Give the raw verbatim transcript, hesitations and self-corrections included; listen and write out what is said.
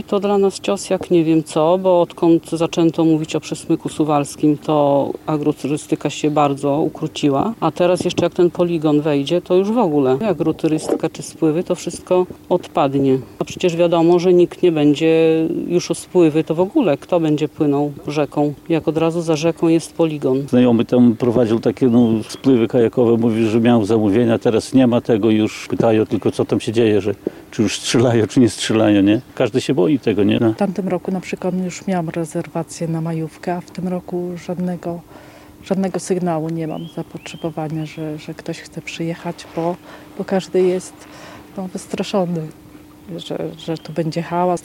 To dla nas cios jak nie wiem co, bo odkąd zaczęto mówić o przesmyku suwalskim, to agroturystyka się bardzo ukróciła, a teraz jeszcze jak ten poligon wejdzie, to już w ogóle agroturystyka czy spływy, to wszystko odpadnie. A przecież wiadomo, że nikt nie będzie już o spływy, to w ogóle kto będzie płynął rzeką, jak od razu za rzeką jest poligon. Znajomy tam prowadził takie no, spływy kajakowe, mówi, że miał zamówienia, teraz nie ma tego, już pytają tylko co tam się dzieje, że czy już strzelają, czy nie strzelają, nie? Każdy się boi tego, nie? No. W tamtym roku na przykład już miałam rezerwację na majówkę, a w tym roku żadnego, żadnego sygnału nie mam zapotrzebowania, że, że ktoś chce przyjechać, bo, bo każdy jest no, wystraszony, że, że tu będzie hałas.